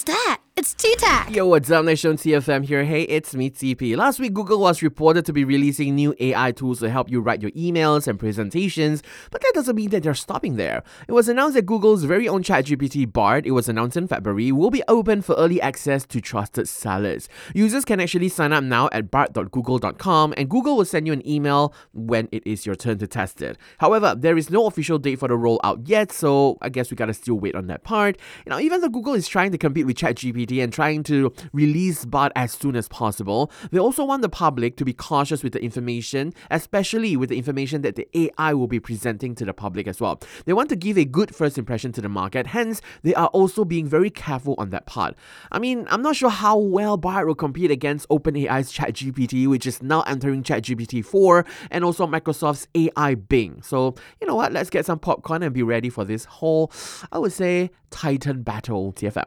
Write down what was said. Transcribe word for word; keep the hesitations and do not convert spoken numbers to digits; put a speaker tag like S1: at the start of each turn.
S1: that? It's T-Tac.
S2: Yo, what's up, Nation T F M here. Hey, it's me, T P. Last week, Google was reported to be releasing new A I tools to help you write your emails and presentations, but that doesn't mean that they're stopping there. It was announced that Google's very own ChatGPT Bard, it was announced in February, will be open for early access to trusted sellers. Users can actually sign up now at bard dot google dot com, and Google will send you an email when it is your turn to test it. However, there is no official date for the rollout yet, so I guess we gotta still wait on that part. You know, even though Google is trying to compete with ChatGPT and trying to release Bard as soon as possible, they also want the public to be cautious with the information, especially with the information that the A I will be presenting to the public as well. They want to give a good first impression to the market, hence they are also being very careful on that part. I mean, I'm not sure how well Bard will compete against OpenAI's ChatGPT, which is now entering ChatGPT four, and also Microsoft's A I Bing. So, you know what, let's get some popcorn and be ready for this whole, I would say, Titan battle, T F M.